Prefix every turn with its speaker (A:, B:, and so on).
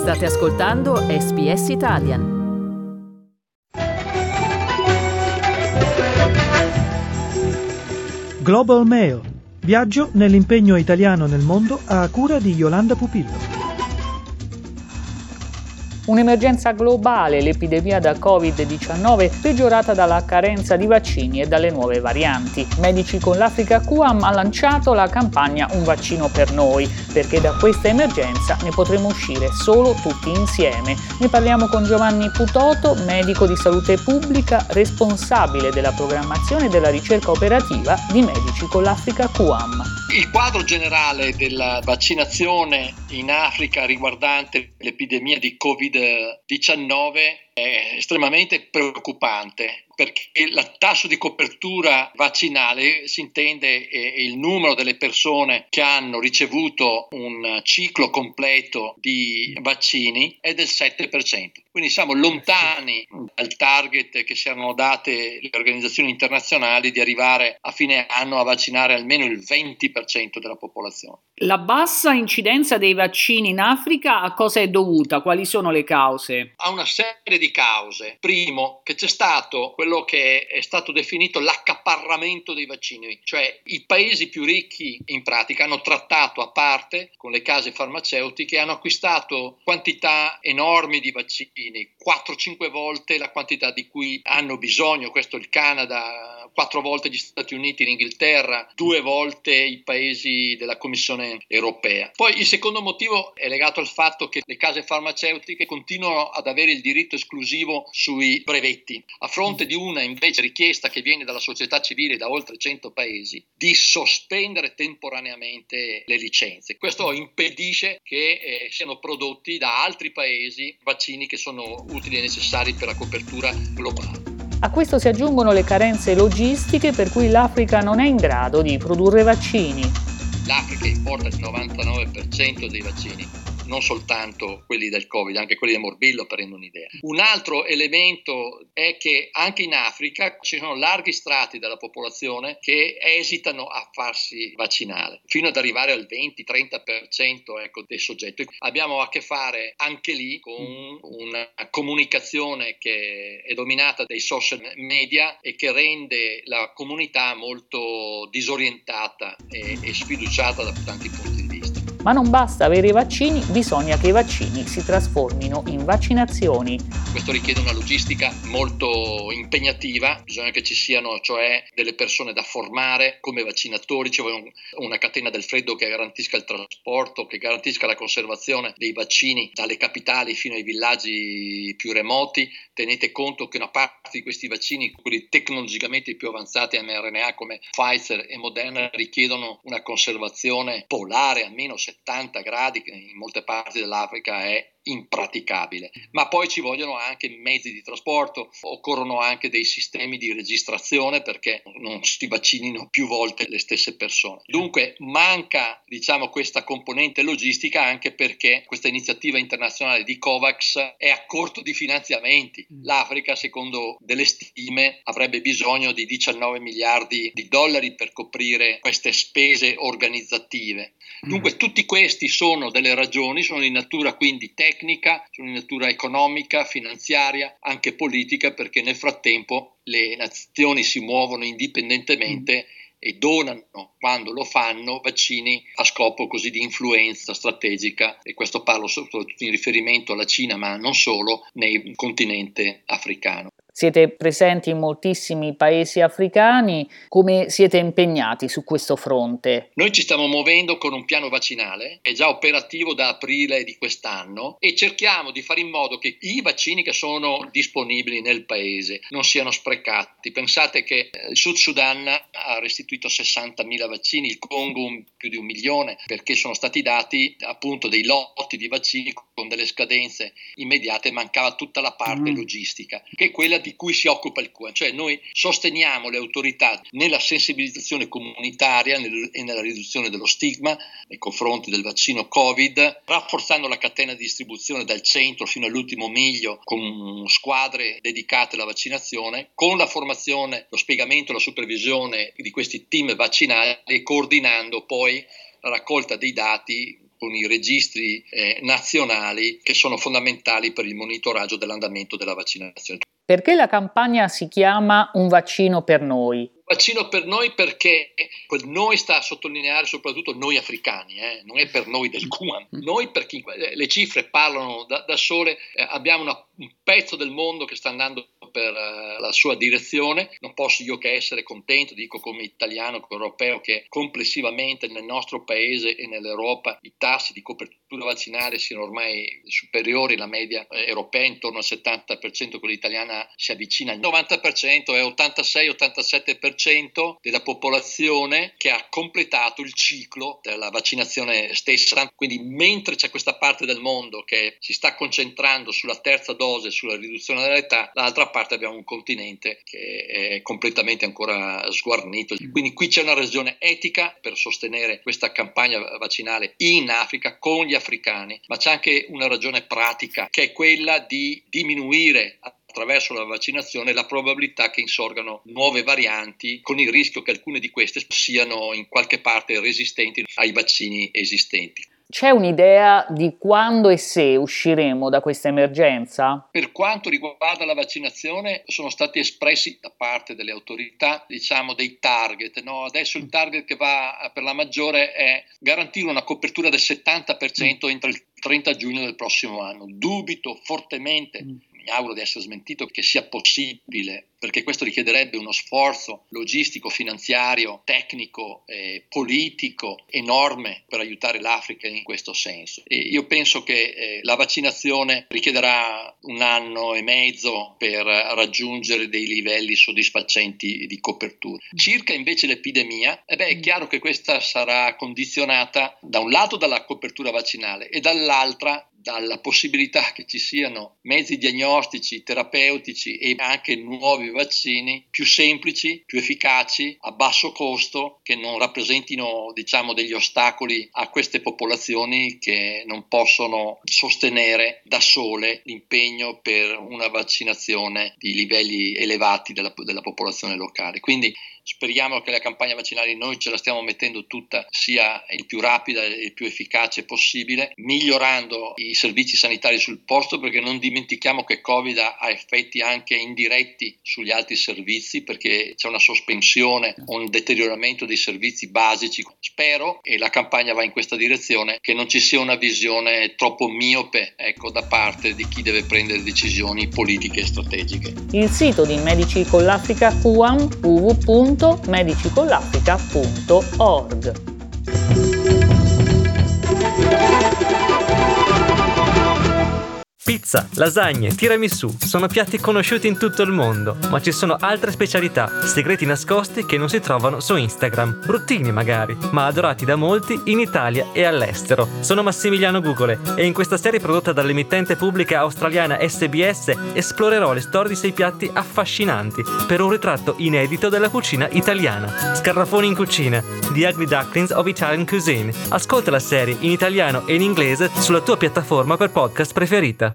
A: State ascoltando SBS Italian.
B: Global Mail. Viaggio nell'impegno italiano nel mondo a cura di Yolanda Pupillo.
C: Un'emergenza globale, l'epidemia da Covid-19 peggiorata dalla carenza di vaccini e dalle nuove varianti. Medici con l'Africa QAM ha lanciato la campagna Un vaccino per noi, perché da questa emergenza ne potremo uscire solo tutti insieme. Ne parliamo con Giovanni Putoto, medico di salute pubblica, responsabile della programmazione e della ricerca operativa di Medici con l'Africa QAM.
D: Il quadro generale della vaccinazione in Africa riguardante l'epidemia di Covid-19 è estremamente preoccupante, perché il tasso di copertura vaccinale si intende il numero delle persone che hanno ricevuto un ciclo completo di vaccini è del 7%. Quindi siamo lontani dal target che si erano date le organizzazioni internazionali di arrivare a fine anno a vaccinare almeno il 20% della popolazione.
C: La bassa incidenza dei vaccini in Africa a cosa è dovuta? Quali sono le cause?
D: A una serie di cause. Primo, che c'è stato quello che è stato definito l'accaparramento dei vaccini, cioè i paesi più ricchi in pratica hanno trattato a parte con le case farmaceutiche, hanno acquistato quantità enormi di vaccini, 4-5 volte la quantità di cui hanno bisogno. Questo il Canada, 4 volte gli Stati Uniti, l'Inghilterra, 2 volte i paesi della Commissione europea. Poi il secondo motivo è legato al fatto che le case farmaceutiche continuano ad avere il diritto esclusivo sui brevetti, a fronte di una invece richiesta che viene dalla società civile da oltre 100 paesi di sospendere temporaneamente le licenze. Questo impedisce che siano prodotti da altri paesi vaccini che sono utili e necessari per la copertura globale.
C: A questo si aggiungono le carenze logistiche per cui l'Africa non è in grado di produrre vaccini.
D: L'Africa importa il 99% dei vaccini, non soltanto quelli del Covid, anche quelli del morbillo, per rendere un'idea. Un altro elemento è che anche in Africa ci sono larghi strati della popolazione che esitano a farsi vaccinare, fino ad arrivare al 20-30% dei soggetti. Abbiamo a che fare anche lì con una comunicazione che è dominata dai social media e che rende la comunità molto disorientata e sfiduciata da tanti punti di vista.
C: Ma non basta avere i vaccini, bisogna che i vaccini si trasformino in vaccinazioni.
D: Questo richiede una logistica molto impegnativa, bisogna che ci siano cioè delle persone da formare come vaccinatori, ci vuole una catena del freddo che garantisca il trasporto, che garantisca la conservazione dei vaccini dalle capitali fino ai villaggi più remoti. Tenete conto che una parte di questi vaccini, quelli tecnologicamente più avanzati mRNA come Pfizer e Moderna, richiedono una conservazione polare almeno 70 gradi, che in molte parti dell'Africa è impraticabile. Ma poi ci vogliono anche mezzi di trasporto, occorrono anche dei sistemi di registrazione perché non si vaccinino più volte le stesse persone. Dunque manca, questa componente logistica, anche perché questa iniziativa internazionale di COVAX è a corto di finanziamenti. L'Africa, secondo delle stime, avrebbe bisogno di 19 miliardi di dollari per coprire queste spese organizzative. Dunque tutti questi sono delle ragioni, sono di natura quindi tecnica, sono di natura economica, finanziaria, anche politica, perché nel frattempo le nazioni si muovono indipendentemente e donano, quando lo fanno, vaccini a scopo così di influenza strategica, e questo parlo soprattutto in riferimento alla Cina, ma non solo, nel continente africano.
C: Siete presenti in moltissimi paesi africani, come siete impegnati su questo fronte?
D: Noi ci stiamo muovendo con un piano vaccinale, è già operativo da aprile di quest'anno e cerchiamo di fare in modo che i vaccini che sono disponibili nel paese non siano sprecati. Pensate che il Sud Sudan ha restituito 60.000 vaccini, il Congo più di 1 milione, perché sono stati dati appunto dei lotti di vaccini con delle scadenze immediate, mancava tutta la parte logistica, che è quella di cui si occupa il QAM. Cioè noi sosteniamo le autorità nella sensibilizzazione comunitaria e nella riduzione dello stigma nei confronti del vaccino Covid, rafforzando la catena di distribuzione dal centro fino all'ultimo miglio con squadre dedicate alla vaccinazione, con la formazione, lo spiegamento e la supervisione di questi team vaccinali e coordinando poi la raccolta dei dati con i registri nazionali che sono fondamentali per il monitoraggio dell'andamento della vaccinazione.
C: Perché la campagna si chiama Un vaccino per noi?
D: Vaccino per noi perché quel noi sta a sottolineare soprattutto noi africani, non è per noi del Wuhan, noi perché le cifre parlano da sole, abbiamo un pezzo del mondo che sta andando per la sua direzione, non posso io che essere contento, dico come italiano, come europeo, che complessivamente nel nostro paese e nell'Europa i tassi di copertura vaccinale siano ormai superiori alla media europea, intorno al 70%, quella italiana si avvicina al 90%, è 86-87% della popolazione che ha completato il ciclo della vaccinazione stessa. Quindi mentre c'è questa parte del mondo che si sta concentrando sulla terza dose, sulla riduzione dell'età, dall'altra parte abbiamo un continente che è completamente ancora sguarnito. Quindi qui c'è una ragione etica per sostenere questa campagna vaccinale in Africa con gli africani, ma c'è anche una ragione pratica che è quella di diminuire attraverso la vaccinazione la probabilità che insorgano nuove varianti, con il rischio che alcune di queste siano in qualche parte resistenti ai vaccini esistenti.
C: C'è un'idea di quando e se usciremo da questa emergenza?
D: Per quanto riguarda la vaccinazione sono stati espressi da parte delle autorità, dei target. Adesso il target che va per la maggiore è garantire una copertura del 70% entro il 30 giugno del prossimo anno. Dubito fortemente, mi auguro di essere smentito, che sia possibile, perché questo richiederebbe uno sforzo logistico, finanziario, tecnico e politico enorme per aiutare l'Africa in questo senso. E io penso che la vaccinazione richiederà 1 anno e mezzo per raggiungere dei livelli soddisfacenti di copertura. Circa invece l'epidemia, è chiaro che questa sarà condizionata da un lato dalla copertura vaccinale e dall'altra dalla possibilità che ci siano mezzi diagnostici, terapeutici e anche nuovi vaccini più semplici, più efficaci, a basso costo, che non rappresentino degli ostacoli a queste popolazioni che non possono sostenere da sole l'impegno per una vaccinazione di livelli elevati della popolazione locale. Quindi speriamo che la campagna vaccinale noi ce la stiamo mettendo tutta sia il più rapida e il più efficace possibile, migliorando i servizi sanitari sul posto, perché non dimentichiamo che Covid ha effetti anche indiretti sugli altri servizi, perché c'è una sospensione o un deterioramento dei servizi basici. Spero, e la campagna va in questa direzione, che non ci sia una visione troppo miope da parte di chi deve prendere decisioni politiche e strategiche.
C: Il sito di Medici con l'Africa QAM, www.mediciconlafrica.org.
E: Pizza, lasagne, tiramisù sono piatti conosciuti in tutto il mondo, ma ci sono altre specialità, segreti nascosti che non si trovano su Instagram, bruttini magari, ma adorati da molti in Italia e all'estero. Sono Massimiliano Gugole e in questa serie prodotta dall'emittente pubblica australiana SBS esplorerò le storie di 6 piatti affascinanti per un ritratto inedito della cucina italiana. Scarafoni in cucina, The Ugly Ducklings of Italian Cuisine. Ascolta la serie in italiano e in inglese sulla tua piattaforma per podcast preferita.